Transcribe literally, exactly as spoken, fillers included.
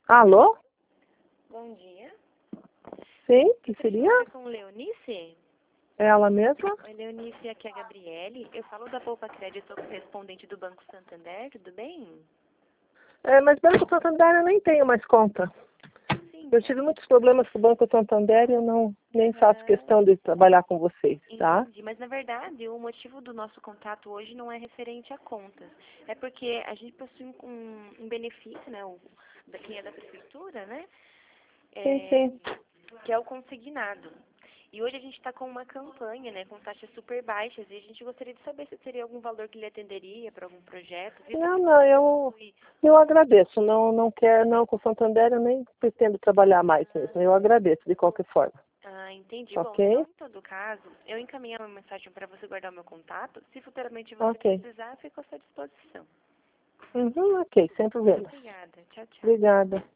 Alô? Bom dia. Sim, que Eu seria? falar com Leonice? É ela mesma? Oi, Leonice, aqui é a Gabriele. Eu falo da Poupa Crédito, correspondente do Banco Santander, tudo bem? É, mas Banco Santander eu nem tenho mais conta. Sim. Eu tive muitos problemas com o Banco Santander e eu não, nem faço Aham, questão de trabalhar com vocês, tá? entendi. Mas, na verdade, o motivo do nosso contato hoje não é referente a contas. É porque a gente possui um, um um benefício, né? O, da, quem é da prefeitura, né? Sim, É, sim. que é o consignado. E hoje a gente está com uma campanha, né, com taxas super baixas, e a gente gostaria de saber se teria algum valor que lhe atenderia para algum projeto, visto Não, que não, você eu, possui. eu agradeço. Não, não quero, não, com o Santander eu nem pretendo trabalhar mais mesmo. Eu agradeço de qualquer forma. Ah, entendi. Bom, então, Ok? em todo caso, eu encaminhei uma mensagem para você guardar o meu contato. Se futuramente você Ok. precisar, fico à sua disposição. Uhum, ok, sem Muito problema. obrigada. Tchau, tchau. Obrigada.